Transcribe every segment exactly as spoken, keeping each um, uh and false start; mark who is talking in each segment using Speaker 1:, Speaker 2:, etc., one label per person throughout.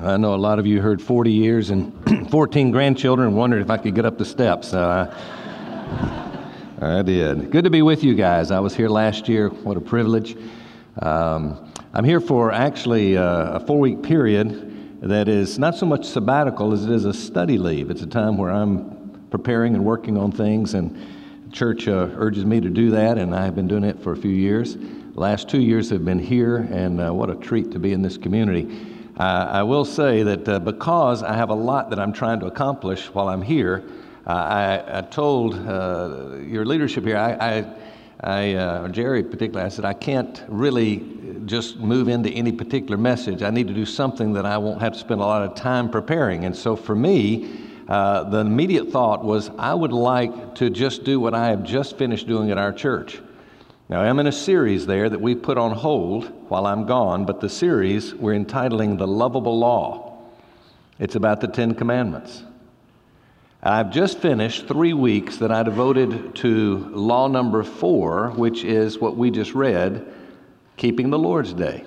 Speaker 1: I know a lot of you heard forty years and fourteen grandchildren and wondered if I could get up the steps. So I, I did. Good to be with you guys. I was here last year. What a privilege. Um, I'm here for actually uh, a four-week period that is not so much sabbatical as it is a study leave. It's a time where I'm preparing and working on things, and the church uh, urges me to do that, and I have been doing it for a few years. The last two years have been here, and uh, what a treat to be in this community. Uh, I will say that uh, because I have a lot that I'm trying to accomplish while I'm here, uh, I, I told uh, your leadership here, I, I, I uh, Jerry particularly, I said, I can't really just move into any particular message. I need to do something that I won't have to spend a lot of time preparing. And so for me, uh, the immediate thought was I would like to just do what I have just finished doing at our church. Now, I'm in a series there that we put on hold while I'm gone, but the series we're entitling The Lovable Law. It's about the Ten Commandments. I've just finished three weeks that I devoted to law number four, which is what we just read, keeping the Lord's Day.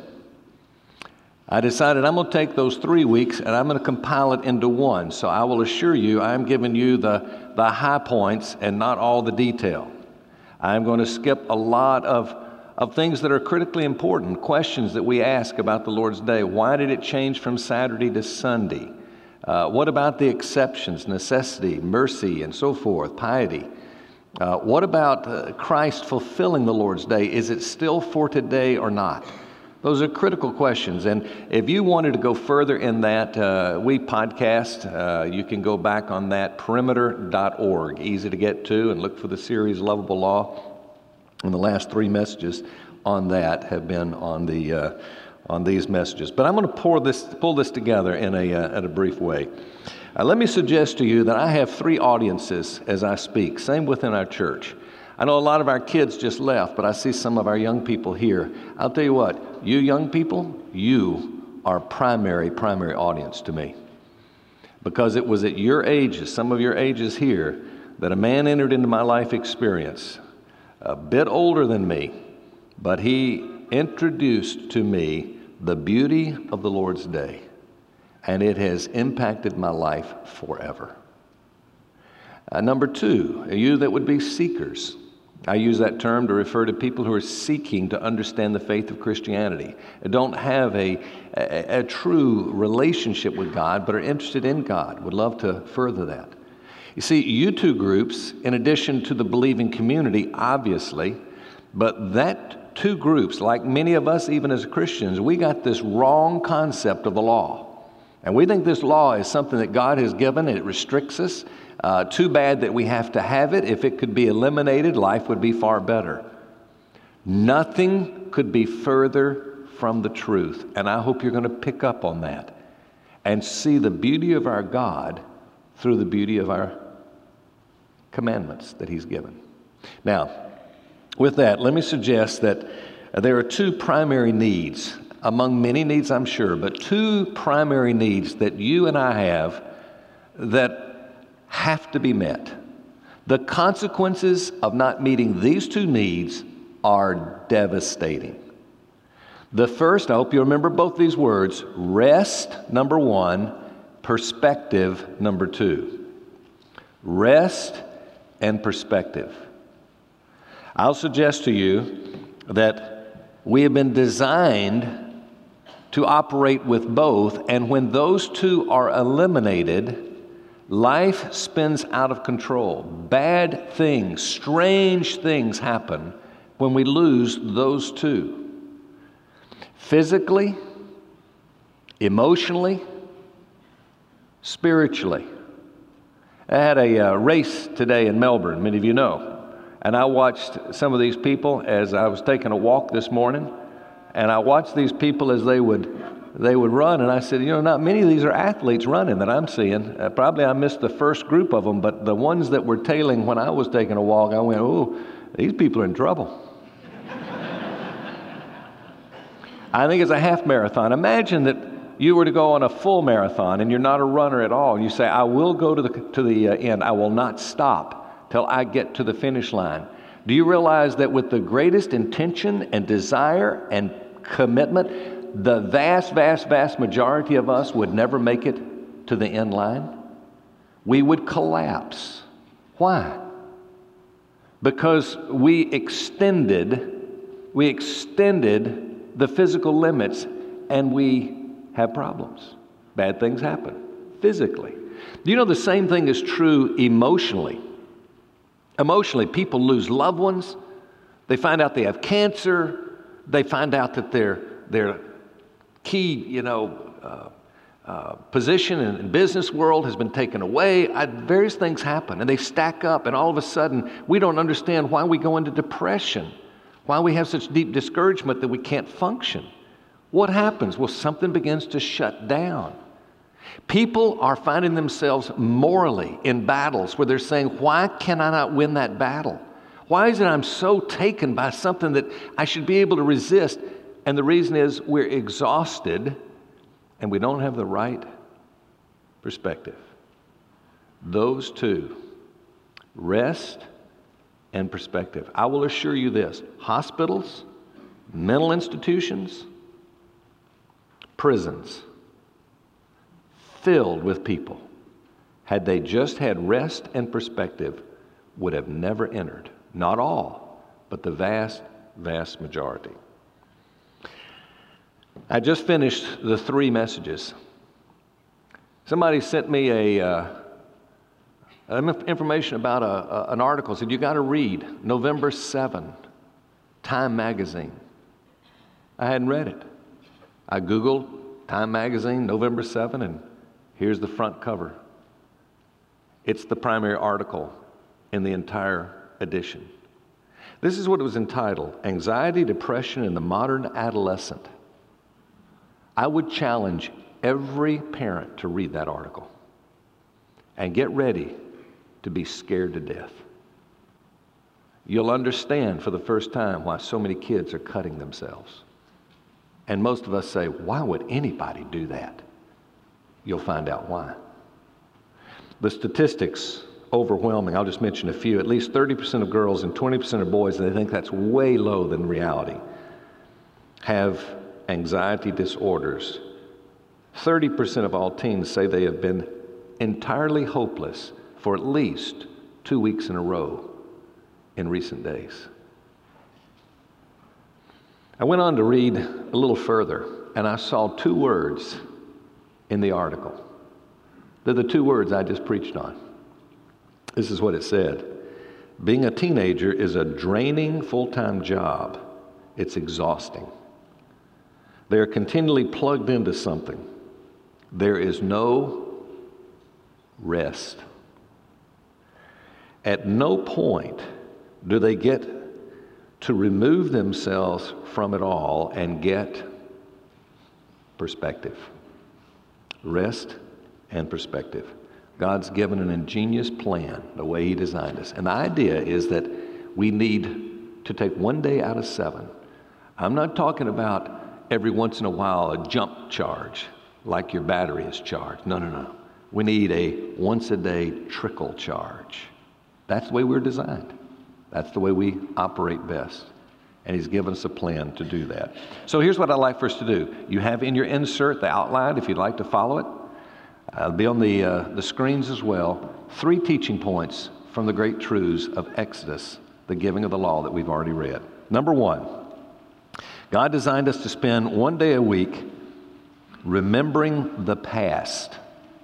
Speaker 1: I decided I'm going to take those three weeks and I'm going to compile it into one. So I will assure you I'm giving you the, the high points and not all the detail. I'm going to skip a lot of, of things that are critically important, questions that we ask about the Lord's Day. Why did it change from Saturday to Sunday? Uh, what about the exceptions, necessity, mercy, and so forth, piety? Uh, what about uh, Christ fulfilling the Lord's Day? Is it still for today or not? Those are critical questions. And if you wanted to go further in that, uh, we podcast. Uh, you can go back on that, perimeter dot org. Easy to get to, and look for the series Lovable Law. And the last three messages on that have been on the uh, on these messages. But I'm going to pour this, pull this together in a uh, in a brief way. Uh, let me suggest to you that I have three audiences as I speak. Same within our church. I know a lot of our kids just left, but I see some of our young people here. I'll tell you what, you young people, you are primary, primary audience to me. Because it was at your ages, some of your ages here, that a man entered into my life experience, a bit older than me, but he introduced to me the beauty of the Lord's Day, and it has impacted my life forever. Uh, number two, you that would be seekers. I use that term to refer to people who are seeking to understand the faith of Christianity and don't have a, a, a true relationship with God, but are interested in God, would love to further that. You see, you two groups, in addition to the believing community, obviously, but that two groups, like many of us even as Christians, we got this wrong concept of the law. And we think this law is something that God has given and it restricts us. Uh, too bad that we have to have it. If it could be eliminated, life would be far better. Nothing could be further from the truth. And I hope you're going to pick up on that and see the beauty of our God through the beauty of our commandments that He's given. Now, with that, let me suggest that there are two primary needs, among many needs I'm sure, but two primary needs that you and I have that have to be met. The consequences of not meeting these two needs are devastating. The first, I hope you remember both these words, rest, number one, perspective, number two. Rest and perspective. I'll suggest to you that we have been designed to operate with both, and when those two are eliminated, life spins out of control. Bad things, strange things happen when we lose those two. Physically, emotionally, spiritually. I had a uh, race today in Melbourne, many of you know, and I watched some of these people as I was taking a walk this morning, and I watched these people as they would they would run, and I said, you know, not many of these are athletes running that I'm seeing. Uh, probably I missed the first group of them, but the ones that were tailing when I was taking a walk, I went, oh, these people are in trouble. I think it's a half marathon. Imagine that you were to go on a full marathon and you're not a runner at all, and you say, I will go to the, to the uh, end. I will not stop till I get to the finish line. Do you realize that with the greatest intention and desire and commitment, the vast, vast, vast majority of us would never make it to the end line? We would collapse. Why? Because we extended, we extended the physical limits, and we have problems. Bad things happen physically. Do you know the same thing is true emotionally? Emotionally, people lose loved ones. They find out they have cancer. They find out that their their key, you know, uh, uh, position in the business world has been taken away. I, various things happen, and they stack up, and all of a sudden, we don't understand why we go into depression, why we have such deep discouragement that we can't function. What happens? Well, something begins to shut down. People are finding themselves morally in battles where they're saying, why can I not win that battle? Why is it I'm so taken by something that I should be able to resist? And the reason is we're exhausted and we don't have the right perspective. Those two, rest and perspective. I will assure you this, hospitals, mental institutions, prisons, filled with people, had they just had rest and perspective, would have never entered. Not all, but the vast, vast majority. I just finished the three messages. Somebody sent me a uh, information about a, a, an article. Said, you got to read November seventh, Time Magazine. I hadn't read it. I Googled Time Magazine, November seventh, and here's the front cover. It's the primary article in the entire edition. This is what it was entitled, Anxiety, Depression in the Modern Adolescent. I would challenge every parent to read that article and get ready to be scared to death. You'll understand for the first time why so many kids are cutting themselves. And most of us say, why would anybody do that? You'll find out why. The statistics, overwhelming. I'll just mention a few. At least thirty percent of girls and twenty percent of boys, and they think that's way low than reality, have anxiety disorders. thirty percent of all teens say they have been entirely hopeless for at least two weeks in a row in recent days. I went on to read a little further, and I saw two words in the article. They're the two words I just preached on. This is what it said. Being a teenager is a draining full-time job. It's exhausting. They are continually plugged into something. There is no rest. At no point do they get to remove themselves from it all and get perspective. Rest and perspective. God's given an ingenious plan, the way He designed us. And the idea is that we need to take one day out of seven. I'm not talking about every once in a while a jump charge, like your battery is charged. No, no, no. We need a once a day trickle charge. That's the way we're designed. That's the way we operate best. And He's given us a plan to do that. So here's what I'd like for us to do. You have in your insert the outline if you'd like to follow it. It'll be on the, uh, the screens as well. Three teaching points from the great truths of Exodus, the giving of the law that we've already read. Number one, God designed us to spend one day a week remembering the past.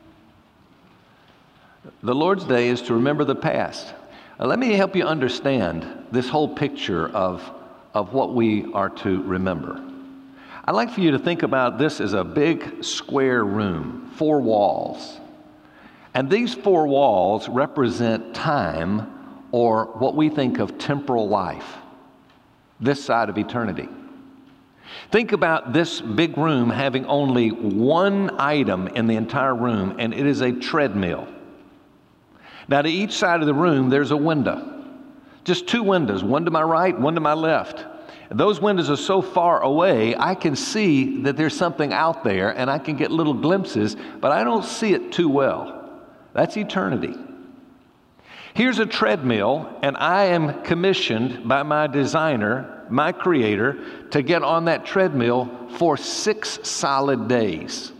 Speaker 1: The Lord's Day is to remember the past. Now, let me help you understand this whole picture of, of what we are to remember. I'd like for you to think about this as a big square room, four walls. And these four walls represent time, or what we think of temporal life, this side of eternity. Think about this big room having only one item in the entire room, and it is a treadmill. Now, to each side of the room, there's a window. Just two windows, one to my right, one to my left. Those windows are so far away, I can see that there's something out there, and I can get little glimpses, but I don't see it too well. That's eternity. Here's a treadmill, and I am commissioned by my designer, my Creator, to get on that treadmill for six solid days.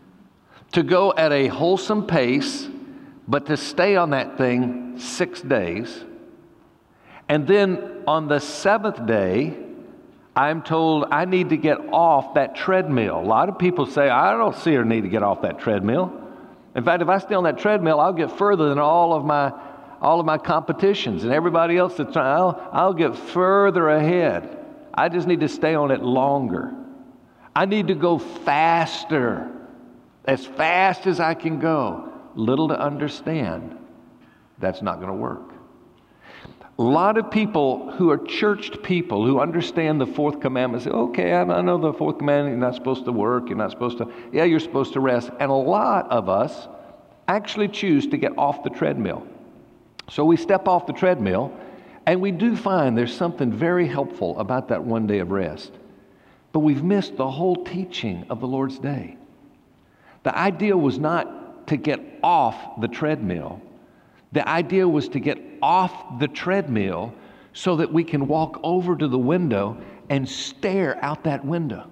Speaker 1: To go at a wholesome pace, but to stay on that thing six days. And then on the seventh day, I'm told I need to get off that treadmill. A lot of people say, I don't see a need to get off that treadmill. In fact, if I stay on that treadmill, I'll get further than all of my all of my competitions and everybody else that's trying. I'll, I'll get further ahead. I just need to stay on it longer. I need to go faster, as fast as I can go. Little to understand, that's not going to work. A lot of people who are churched people who understand the fourth commandment say, okay, I, I know the fourth commandment, you're not supposed to work, you're not supposed to, yeah, you're supposed to rest. And a lot of us actually choose to get off the treadmill. So we step off the treadmill, and we do find there's something very helpful about that one day of rest. But we've missed the whole teaching of the Lord's Day. The idea was not to get off the treadmill. The idea was to get off the treadmill so that we can walk over to the window and stare out that window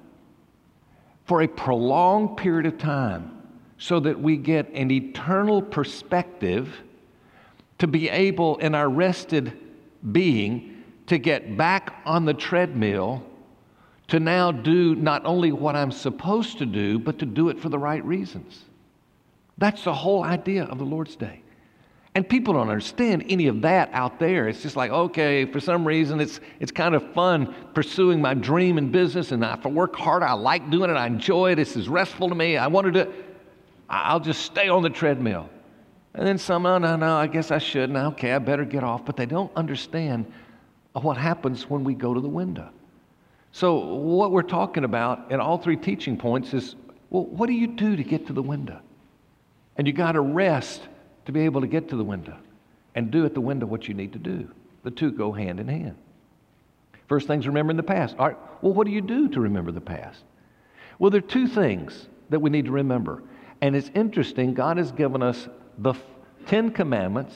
Speaker 1: for a prolonged period of time so that we get an eternal perspective to be able, in our rested being, to get back on the treadmill to now do not only what I'm supposed to do, but to do it for the right reasons. That's the whole idea of the Lord's Day. And people don't understand any of that out there. It's just like, okay, for some reason, it's it's kind of fun pursuing my dream in business, and if I work hard, I like doing it, I enjoy it, this is restful to me, I want to do it. I'll just stay on the treadmill. And then some, oh, no, no, I guess I shouldn't. Okay, I better get off. But they don't understand what happens when we go to the window. So what we're talking about in all three teaching points is, well, what do you do to get to the window? And you got to rest to be able to get to the window and do at the window what you need to do. The two go hand in hand. First thing's remembering the past. All right, well, what do you do to remember the past? Well, there are two things that we need to remember. And it's interesting, God has given us the Ten Commandments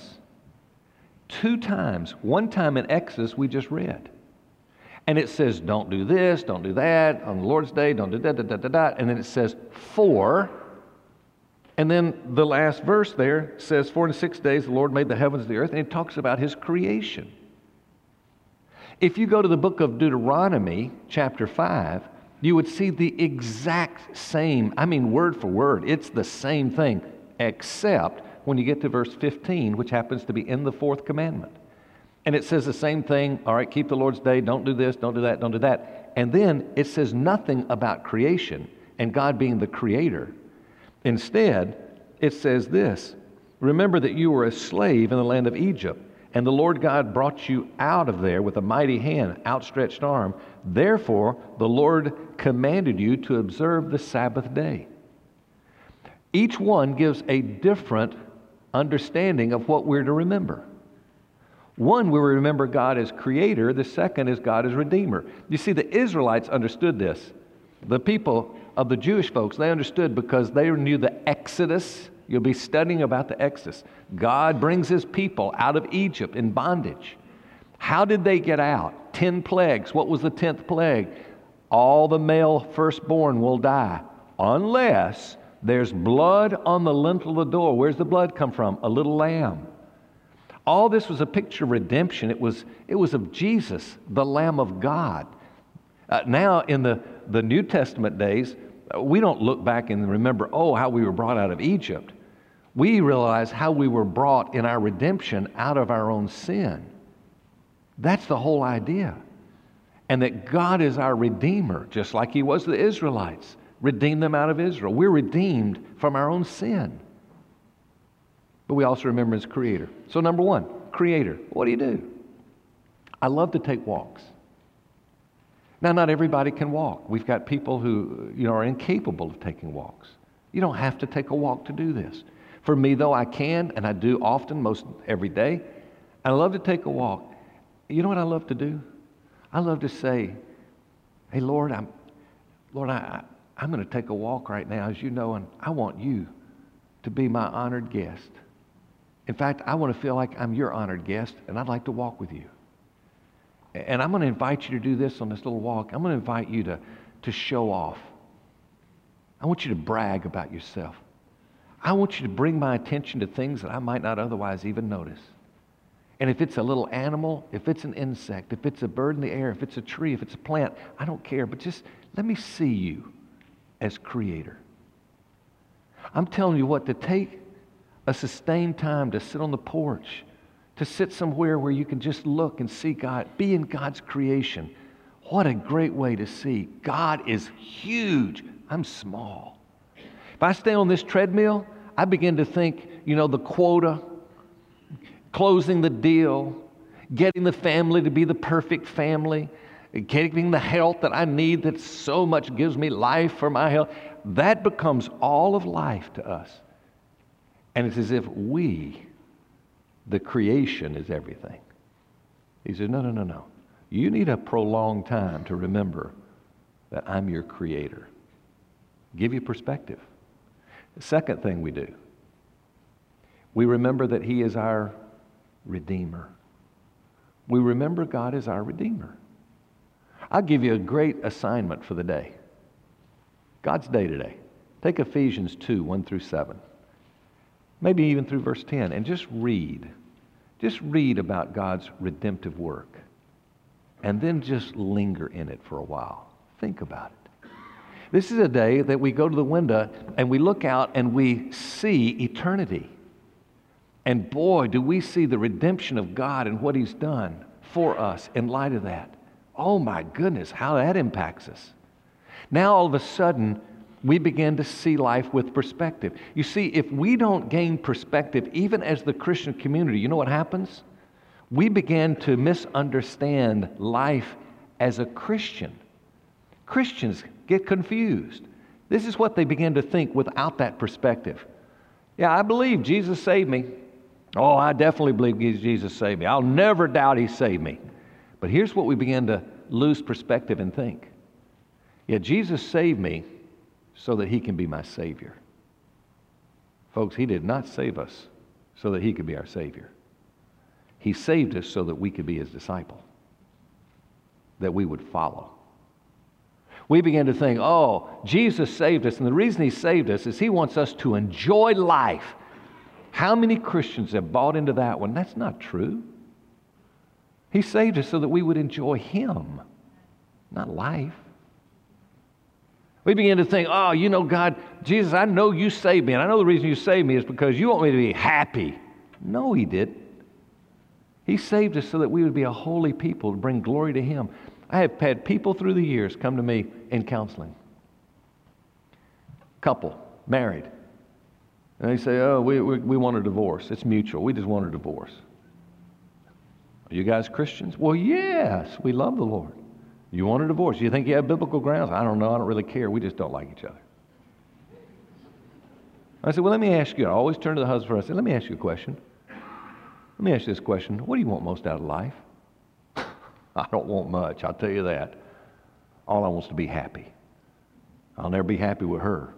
Speaker 1: two times. One time in Exodus we just read. And it says, don't do this, don't do that, on the Lord's Day, don't do that, da, da, da, da. And then it says, for. And then the last verse there says, for in six days the Lord made the heavens and the earth, and it talks about His creation. If you go to the book of Deuteronomy, chapter five, you would see the exact same, I mean word for word, it's the same thing, except when you get to verse fifteen, which happens to be in the fourth commandment. And it says the same thing, all right, keep the Lord's Day, don't do this, don't do that, don't do that. And then it says nothing about creation and God being the creator. Instead, it says this, remember that you were a slave in the land of Egypt, and the Lord God brought you out of there with a mighty hand, outstretched arm. Therefore, the Lord commanded you to observe the Sabbath day. Each one gives a different understanding of what we're to remember. One, we remember God as creator. The second is God as redeemer. You see, the Israelites understood this. The people of the Jewish folks, they understood because they knew the Exodus. You'll be studying about the Exodus. God brings His people out of Egypt in bondage. How did they get out? Ten plagues. What was the tenth plague? All the male firstborn will die unless there's blood on the lintel of the door. Where's the blood come from? A little lamb. All this was a picture of redemption. It was, it was of Jesus, the Lamb of God. Uh, now, in the, the New Testament days, we don't look back and remember, oh, how we were brought out of Egypt. We realize how we were brought in our redemption out of our own sin. That's the whole idea. And that God is our Redeemer, just like He was the Israelites. Redeemed them out of Israel. We're redeemed from our own sin. But we also remember His Creator. So number one, Creator. What do you do? I love to take walks. Now, not everybody can walk. We've got people who, you know, are incapable of taking walks. You don't have to take a walk to do this. For me, though, I can, and I do often, most every day. I love to take a walk. You know what I love to do? I love to say, hey, Lord, I'm, Lord, I, I'm going to take a walk right now, as you know, and I want you to be my honored guest. In fact, I want to feel like I'm your honored guest, and I'd like to walk with you. And I'm going to invite you to do this on this little walk. I'm going to invite you to, to show off. I want you to brag about yourself. I want you to bring my attention to things that I might not otherwise even notice. And if it's a little animal, if it's an insect, if it's a bird in the air, if it's a tree, if it's a plant, I don't care. But just let me see you as creator. I'm telling you what, to take a sustained time to sit on the porch, to sit somewhere where you can just look and see God, be in God's creation. What a great way to see. God is huge. I'm small. If I stay on this treadmill, I begin to think, you know, the quota, closing the deal, getting the family to be the perfect family, getting the health that I need that so much gives me life for my health. That becomes all of life to us. And it's as if we, the creation, is everything. He says, no, no, no, no. You need a prolonged time to remember that I'm your creator. Give you perspective. The second thing we do, we remember that He is our Redeemer. We remember God is our Redeemer. I'll give you a great assignment for the day. God's day today. Take Ephesians two, one through seven. Maybe even through verse ten, and just read. Just read about God's redemptive work. And then just linger in it for a while. Think about it. This is a day that we go to the window and we look out and we see eternity. And boy, do we see the redemption of God and what He's done for us in light of that. Oh my goodness, how that impacts us. Now all of a sudden, we begin to see life with perspective. You see, if we don't gain perspective, even as the Christian community, you know what happens? We begin to misunderstand life as a Christian. Christians get confused. This is what they begin to think without that perspective. Yeah, I believe Jesus saved me. Oh, I definitely believe Jesus saved me. I'll never doubt He saved me. But here's what we begin to lose perspective and think. Yeah, Jesus saved me so that He can be my Savior. Folks, He did not save us so that He could be our Savior. He saved us so that we could be His disciple, that we would follow. We begin to think, oh, Jesus saved us, and the reason He saved us is He wants us to enjoy life. How many Christians have bought into that one? That's not true. He saved us so that we would enjoy Him, not life. We begin to think, oh, you know, God, Jesus, I know You saved me, and I know the reason You saved me is because You want me to be happy. No, He didn't. He saved us so that we would be a holy people to bring glory to Him. I have had people through the years come to me in counseling. Couple, married. And they say, oh, we, we, we want a divorce. It's mutual. We just want a divorce. Are you guys Christians? Well, yes, we love the Lord. You want a divorce? You think you have biblical grounds? I don't know. I don't really care. We just don't like each other. I said, well, let me ask you. I always turn to the husband. I said, let me ask you a question. Let me ask you this question. What do you want most out of life? I don't want much, I'll tell you that. All I want is to be happy. I'll never be happy with her.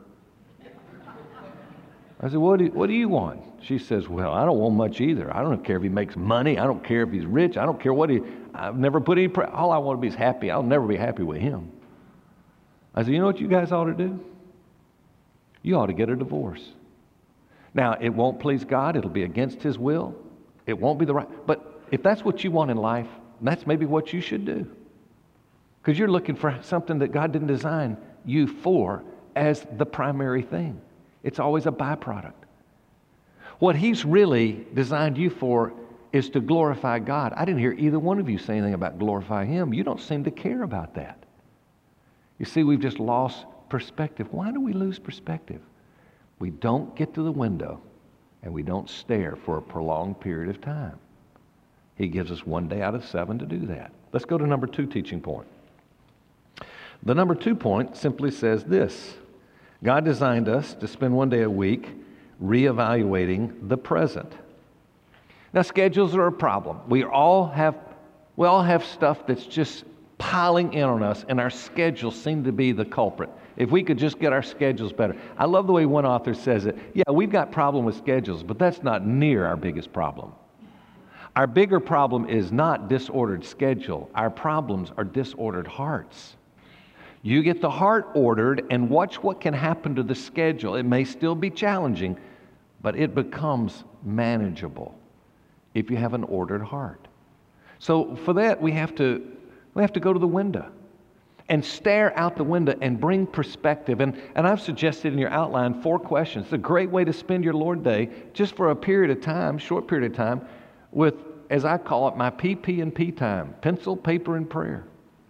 Speaker 1: I said, what do, you, what do you want? She says, well, I don't want much either. I don't care if he makes money. I don't care if he's rich. I don't care what he, I've never put any, pre- all I want to be is happy. I'll never be happy with him. I said, you know what you guys ought to do? You ought to get a divorce. Now, it won't please God. It'll be against His will. It won't be the right, but if that's what you want in life, that's maybe what you should do. Because you're looking for something that God didn't design you for as the primary thing. It's always a byproduct. What He's really designed you for is to glorify God. I didn't hear either one of you say anything about glorify Him. You don't seem to care about that. You see, we've just lost perspective. Why do we lose perspective? We don't get to the window and we don't stare for a prolonged period of time. He gives us one day out of seven to do that. Let's go to number two teaching point. The number two point simply says this: God designed us to spend one day a week reevaluating the present. Now, schedules are a problem. We all have, we all have stuff that's just piling in on us, and our schedules seem to be the culprit. If we could just get our schedules better. I love the way one author says it. Yeah, we've got problem with schedules, but that's not near our biggest problem. Our bigger problem is not disordered schedule. Our problems are disordered hearts. You get the heart ordered and watch what can happen to the schedule. It may still be challenging, but it becomes manageable if you have an ordered heart. So for that, we have to we have to go to the window and stare out the window and bring perspective. And, and I've suggested in your outline four questions. It's a great way to spend your Lord Day, just for a period of time, short period of time, with, as I call it, my P P and P time, pencil, paper, and prayer.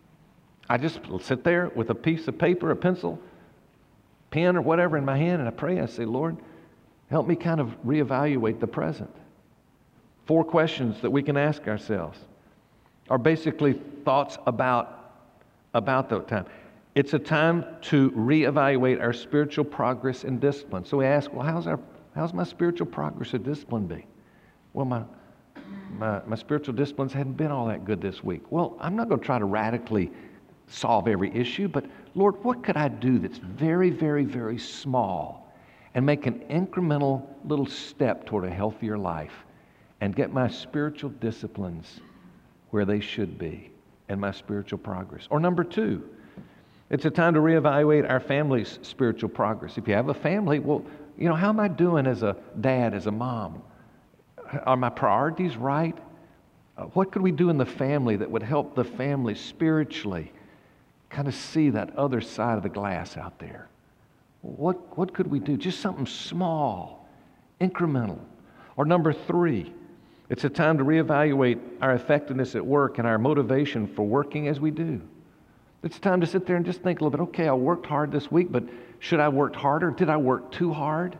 Speaker 1: I just sit there with a piece of paper, a pencil, pen, or whatever in my hand, and I pray. I say, Lord, help me kind of reevaluate the present. Four questions that we can ask ourselves are basically thoughts about, about that time. It's a time to reevaluate our spiritual progress and discipline. So we ask, well, how's our how's my spiritual progress or discipline be? Well, my my, my spiritual disciplines hadn't been all that good this week. Well, I'm not going to try to radically solve every issue, but Lord, what could I do that's very, very, very small and make an incremental little step toward a healthier life and get my spiritual disciplines where they should be and my spiritual progress? Or number two, it's a time to reevaluate our family's spiritual progress. If you have a family, well, you know, how am I doing as a dad, as a mom? Are my priorities right? Uh, what could we do in the family that would help the family spiritually kind of see that other side of the glass out there? What, what could we do? Just something small, incremental. Or number three, it's a time to reevaluate our effectiveness at work and our motivation for working as we do. It's time to sit there and just think a little bit, okay, I worked hard this week, but should I have worked harder? Did I work too hard?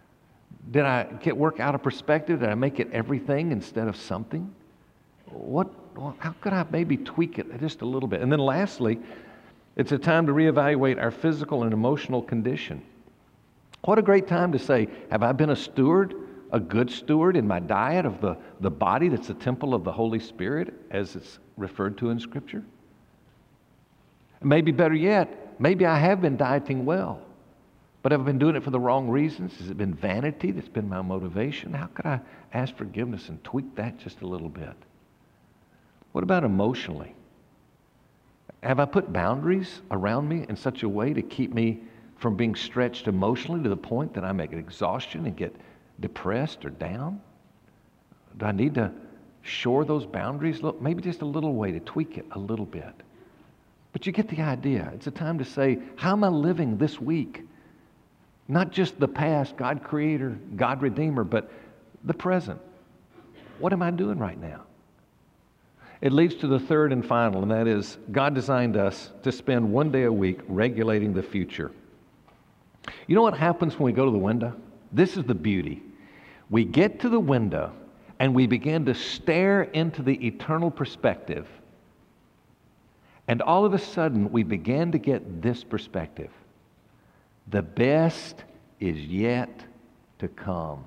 Speaker 1: Did I get work out of perspective? Did I make it everything instead of something? What, how could I maybe tweak it just a little bit? And then lastly, it's a time to reevaluate our physical and emotional condition. What a great time to say, have I been a steward, a good steward in my diet of the, the body that's the temple of the Holy Spirit, as it's referred to in Scripture? Maybe better yet, maybe I have been dieting well, but have I been doing it for the wrong reasons? Has it been vanity that's been my motivation? How could I ask forgiveness and tweak that just a little bit? What about emotionally? Have I put boundaries around me in such a way to keep me from being stretched emotionally to the point that I make exhaustion and get depressed or down? Do I need to shore those boundaries? Look, maybe just a little way to tweak it a little bit. But you get the idea. It's a time to say, how am I living this week? Not just the past, God Creator, God Redeemer, but the present. What am I doing right now? It leads to the third and final, and that is God designed us to spend one day a week regulating the future. You know what happens when we go to the window? This is the beauty. We get to the window and we begin to stare into the eternal perspective. And all of a sudden, we began to get this perspective. The best is yet to come.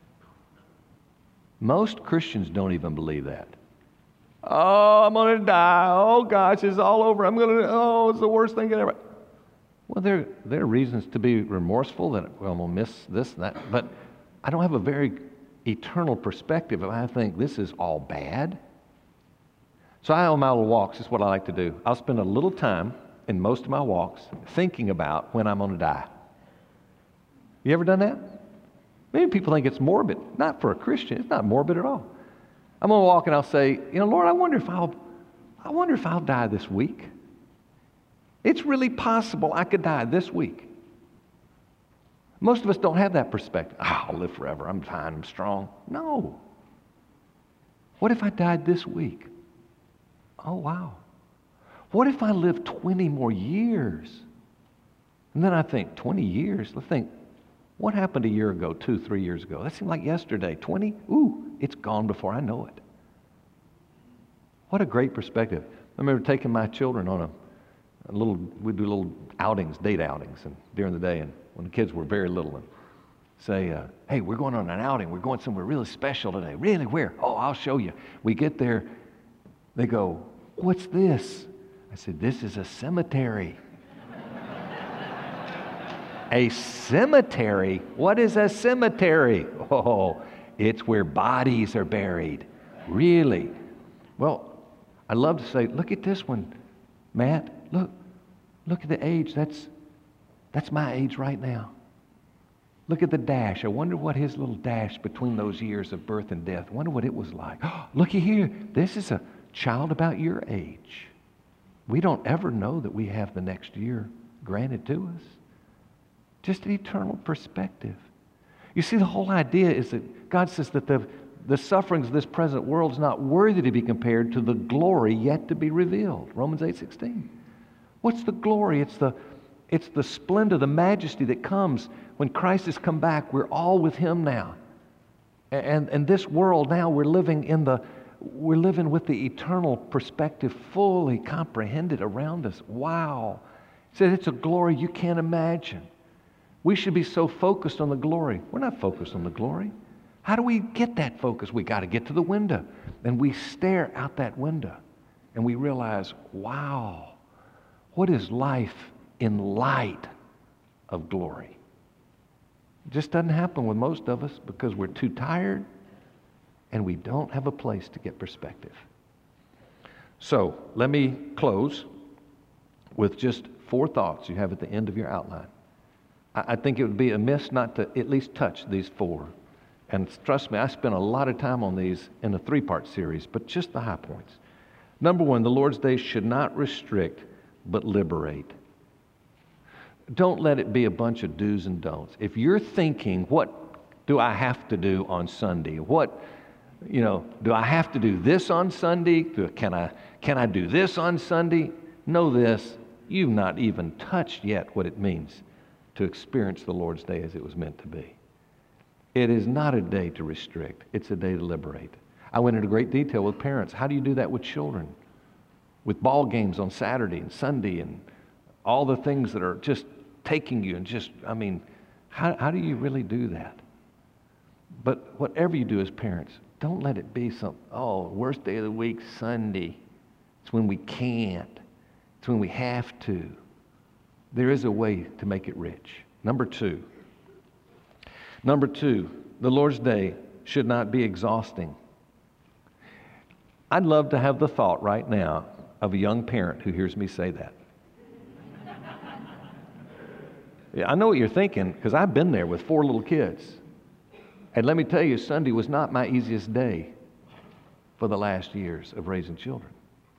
Speaker 1: Most Christians don't even believe that. Oh, I'm going to die. Oh, gosh, it's all over. I'm going to, oh, it's the worst thing ever. Well, there, there are reasons to be remorseful that, well, I'm going to miss this and that. But I don't have a very eternal perspective if I think this is all bad. So I, on my little walks, is what I like to do. I'll spend a little time in most of my walks thinking about when I'm going to die. You ever done that? Maybe people think it's morbid. Not for a Christian. It's not morbid at all. I'm going to walk and I'll say, you know, Lord, I wonder if I'll, I wonder if I'll die this week. It's really possible I could die this week. Most of us don't have that perspective. Oh, I'll live forever. I'm fine. I'm strong. No. What if I died this week? Oh, wow. What if I lived twenty more years? And then I think, twenty years? Let's think, what happened a year ago, two, three years ago? That seemed like yesterday. twenty? Ooh, it's gone before I know it. What a great perspective. I remember taking my children on a, a little, we'd do little outings, date outings, and during the day, and when the kids were very little, and say, uh, hey, we're going on an outing. We're going somewhere really special today. Really, where? Oh, I'll show you. We get there. They go, what's this? I said, this is a cemetery. A cemetery? What is a cemetery? Oh, it's where bodies are buried. Really? Well, I'd love to say, look at this one, Matt. Look, look at the age. That's, that's my age right now. Look at the dash. I wonder what his little dash between those years of birth and death, I wonder what it was like. Oh, looky here. This is a child about your age. We don't ever know that we have the next year granted to us. Just an eternal perspective. You see, the whole idea is that God says that the, the sufferings of this present world is not worthy to be compared to the glory yet to be revealed. Romans eight sixteen. What's the glory? It's the, it's the splendor, the majesty that comes when Christ has come back. We're all with Him now. And, and this world now, we're living in the, we're living with the eternal perspective fully comprehended around us. Wow. He said it's a glory you can't imagine. We should be so focused on the glory. We're not focused on the glory. How do we get that focus? We got to get to the window. And we stare out that window and we realize, wow, what is life in light of glory? It just doesn't happen with most of us because we're too tired and we don't have a place to get perspective. So let me close with just four thoughts you have at the end of your outline. I think it would be amiss not to at least touch these four. And trust me, I spent a lot of time on these in a three-part series, but just the high points. Number one, the Lord's Day should not restrict, but liberate. Don't let it be a bunch of do's and don'ts. If you're thinking, what do I have to do on Sunday? What, you know, do I have to do this on Sunday? Can I, can I do this on Sunday? Know this, you've not even touched yet what it means to experience the Lord's Day as it was meant to be. It is not a day to restrict. It's a day to liberate. I went into great detail with parents. How do you do that with children? With ball games on Saturday and Sunday and all the things that are just taking you and just, I mean, how, how do you really do that? But whatever you do as parents, don't let it be some, oh, worst day of the week, Sunday. It's when we can't. It's when we have to. There is a way to make it rich. Number two. Number two, the Lord's Day should not be exhausting. I'd love to have the thought right now of a young parent who hears me say that. Yeah, I know what you're thinking because I've been there with four little kids. And let me tell you, Sunday was not my easiest day for the last years of raising children.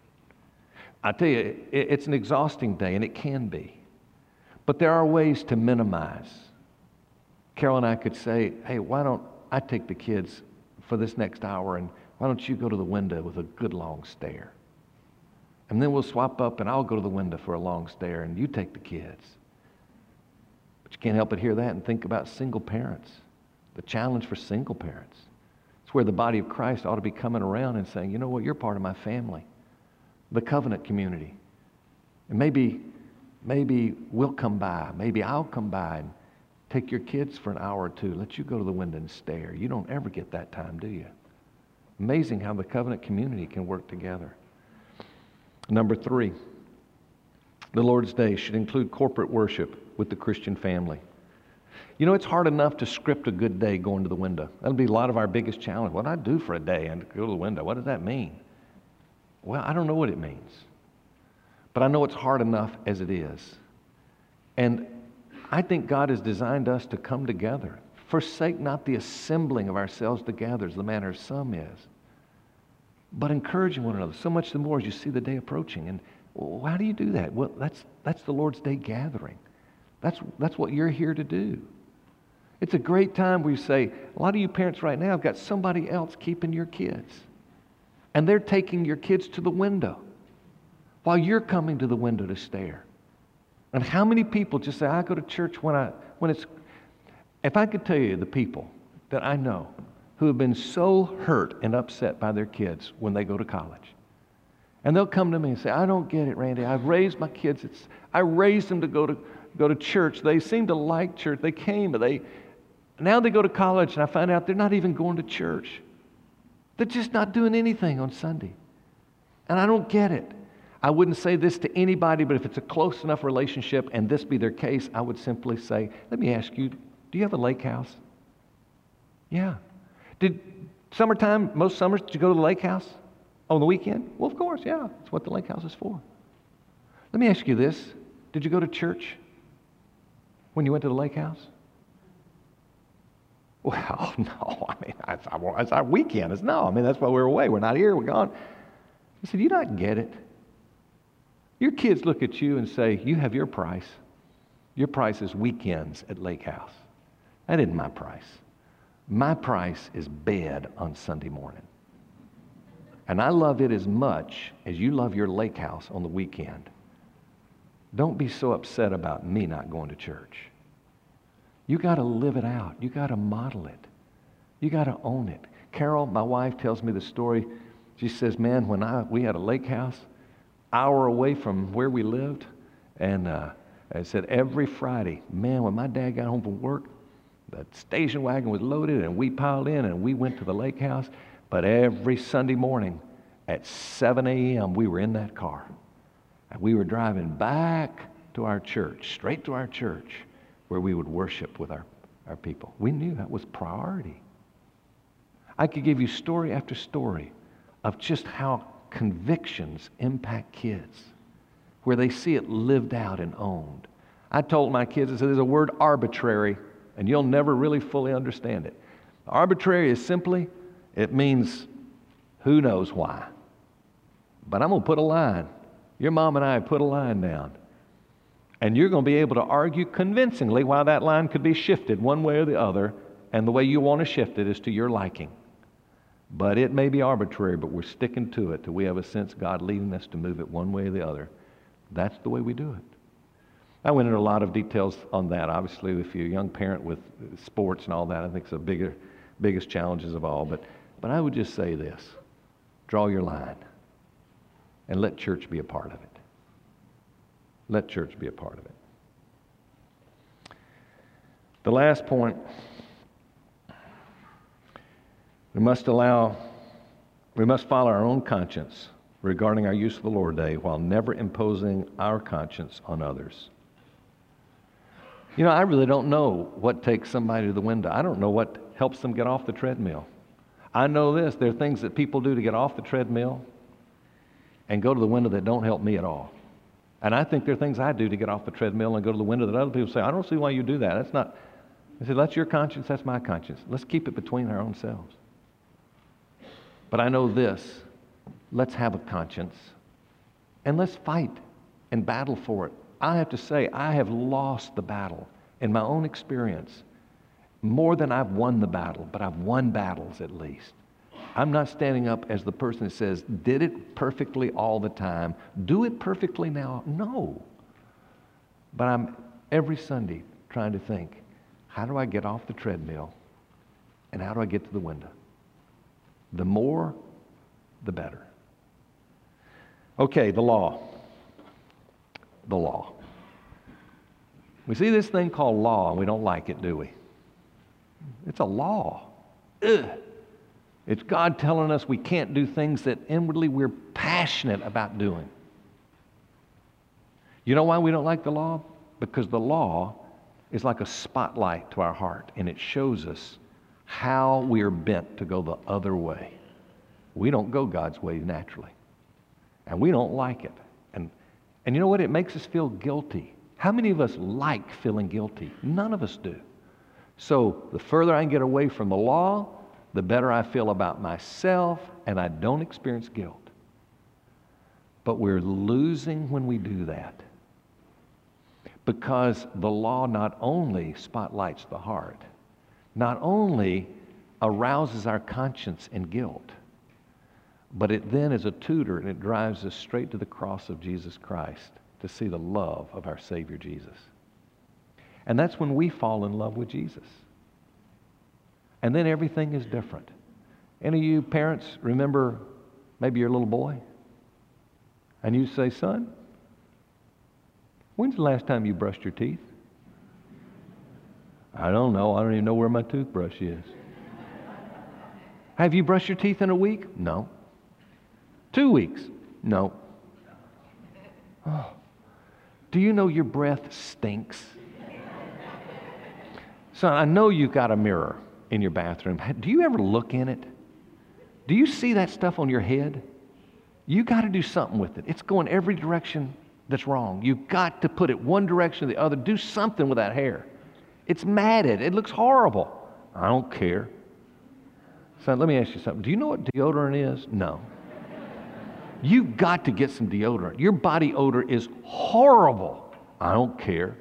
Speaker 1: I tell you, it's an exhausting day, and it can be. But there are ways to minimize. Carol and I could say, hey, why don't I take the kids for this next hour, and why don't you go to the window with a good long stare? And then we'll swap up, and I'll go to the window for a long stare, and you take the kids. But you can't help but hear that and think about single parents, the challenge for single parents. It's where the body of Christ ought to be coming around and saying, you know what, you're part of my family, the covenant community. And maybe Maybe we'll come by. Maybe I'll come by and take your kids for an hour or two. Let you go to the window and stare. You don't ever get that time, do you? Amazing how the covenant community can work together. Number three, the Lord's Day should include corporate worship with the Christian family. You know, it's hard enough to script a good day going to the window. That'll be a lot of our biggest challenge. What do I do for a day and go to the window? What does that mean? Well, I don't know what it means. But I know it's hard enough as it is. And I think God has designed us to come together. Forsake not the assembling of ourselves together as the manner of some is, but encouraging one another, so much the more as you see the day approaching. And well, how do you do that? Well, that's, that's the Lord's Day gathering. That's, that's what you're here to do. It's a great time where you say, a lot of you parents right now have got somebody else keeping your kids. And they're taking your kids to the window while you're coming to the window to stare. And how many people just say, I go to church when I when it's, if I could tell you the people that I know who have been so hurt and upset by their kids when they go to college. And they'll come to me and say, I don't get it, Randy. I've raised my kids. It's, I raised them to go to go to church. They seem to like church. They came, but they, now they go to college and I find out they're not even going to church. They're just not doing anything on Sunday. And I don't get it. I wouldn't say this to anybody, but if it's a close enough relationship and this be their case, I would simply say, let me ask you, do you have a lake house? Yeah. Did, Summertime, most summers, did you go to the lake house on the weekend? Well, of course, yeah. That's what the lake house is for. Let me ask you this. Did you go to church when you went to the lake house? Well, no. I mean, that's our, that's our weekend. It's no. I mean, that's why we're away. We're not here. We're gone. I said, you not get it. Your kids look at you and say, you have your price. Your price is weekends at Lake House. That isn't my price. My price is bed on Sunday morning. And I love it as much as you love your lake house on the weekend. Don't be so upset about me not going to church. You got to live it out. You got to model it. You got to own it. Carol, my wife, tells me the story. She says, man, when I we had a lake house, hour away from where we lived, and uh, I said every Friday, man, when my dad got home from work, the station wagon was loaded, and we piled in, and we went to the lake house. But every Sunday morning at seven a.m., we were in that car. And we were driving back to our church, straight to our church, where we would worship with our, our people. We knew that was priority. I could give you story after story of just how convictions impact kids, where they see it lived out and owned. I told my kids, I said, there's a word arbitrary, and you'll never really fully understand it. Arbitrary is simply, it means who knows why. But I'm going to put a line. Your mom and I put a line down. And you're going to be able to argue convincingly why that line could be shifted one way or the other, and the way you want to shift it is to your liking. But it may be arbitrary, but we're sticking to it till we have a sense of God leading us to move it one way or the other. That's the way we do it. I went into a lot of details on that. Obviously, if you're a young parent with sports and all that, I think it's the bigger, biggest challenges of all. But, but I would just say this. Draw your line and let church be a part of it. Let church be a part of it. The last point, we must allow, we must follow our own conscience regarding our use of the Lord Day while never imposing our conscience on others. You know, I really don't know what takes somebody to the window. I don't know what helps them get off the treadmill. I know this, there are things that people do to get off the treadmill and go to the window that don't help me at all. And I think there are things I do to get off the treadmill and go to the window that other people say, I don't see why you do that. That's not, I said, that's your conscience, that's my conscience. Let's keep it between our own selves. But I know this, let's have a conscience and let's fight and battle for it. I have to say, I have lost the battle in my own experience more than I've won the battle, but I've won battles at least. I'm not standing up as the person that says, did it perfectly all the time. Do it perfectly now. No. But I'm every Sunday trying to think, how do I get off the treadmill and how do I get to the window? The more, the better. Okay, the law. The law. We see this thing called law and we don't like it, do we? It's a law. Ugh. It's God telling us we can't do things that inwardly we're passionate about doing. You know why we don't like the law? Because the law is like a spotlight to our heart, and it shows us how we are bent to go the other way. We don't go God's way naturally, and we don't like it. And, and you know what? It makes us feel guilty. How many of us like feeling guilty? None of us do. So the further I can get away from the law, the better I feel about myself, and I don't experience guilt. But we're losing when we do that, because the law not only spotlights the heart, not only arouses our conscience and guilt, but it then is a tutor and it drives us straight to the cross of Jesus Christ to see the love of our Savior Jesus. And that's when we fall in love with Jesus. And then everything is different. Any of you parents remember maybe your little boy? And you say, son, when's the last time you brushed your teeth? I don't know. I don't even know where my toothbrush is. Have you brushed your teeth in a week? No. Two weeks? No. Oh. Do you know your breath stinks? Son, I know you've got a mirror in your bathroom. Do you ever look in it? Do you see that stuff on your head? You got to do something with it. It's going every direction that's wrong. You've got to put it one direction or the other. Do something with that hair. It's matted. It looks horrible. I don't care. Son, let me ask you something. Do you know what deodorant is? No. You've got to get some deodorant. Your body odor is horrible. I don't care.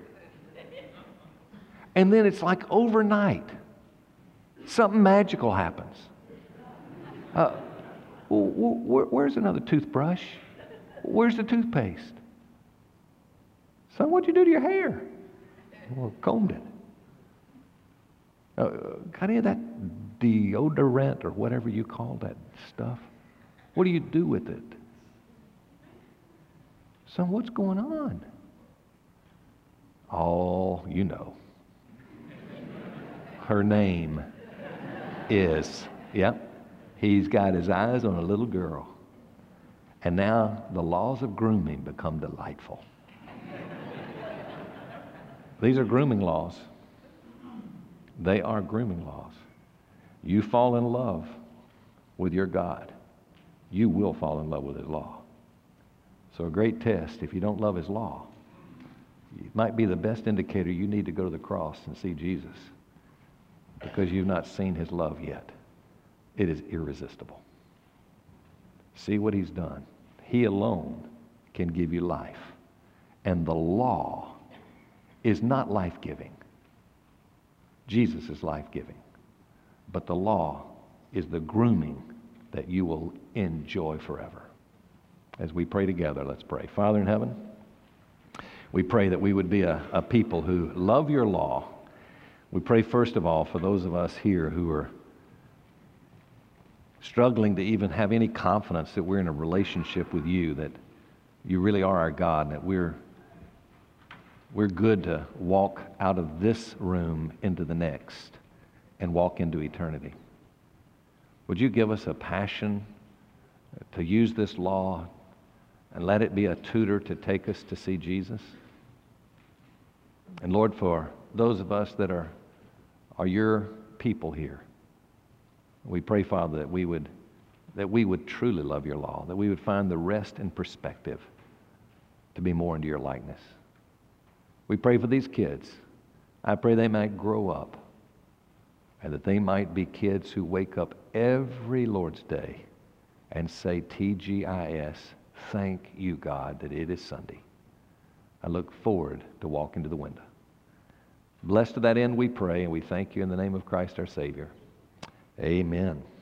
Speaker 1: And then it's like overnight, something magical happens. Uh, where's another toothbrush? Where's the toothpaste? Son, what'd you do to your hair? Well, combed it. Uh, got any of that deodorant or whatever you call that stuff? What do you do with it? Son, what's going on? Oh, you know. Her name is, yep, he's got his eyes on a little girl. And now the laws of grooming become delightful. These are grooming laws. They are grooming laws. You fall in love with your God, you will fall in love with His law. So a great test, if you don't love His law, it might be the best indicator you need to go to the cross and see Jesus, because you've not seen His love yet. It is irresistible. See what He's done. He alone can give you life. And the law is not life-giving. Jesus is life-giving. But the law is the grooming that you will enjoy forever. As we pray together, let's pray. Father in heaven, we pray that we would be a, a people who love your law. We pray first of all for those of us here who are struggling to even have any confidence that we're in a relationship with you, that you really are our God, and that we're we're good to walk out of this room into the next and walk into eternity. Would you give us a passion to use this law and let it be a tutor to take us to see Jesus? And Lord, for those of us that are, are your people here, we pray, Father, that we would that we would truly love your law, that we would find the rest and perspective to be more into your likeness. We pray for these kids. I pray they might grow up and that they might be kids who wake up every Lord's Day and say, T G I S, thank you, God, that it is Sunday. I look forward to walking to the window. Blessed to that end we pray, and we thank you in the name of Christ our Savior. Amen.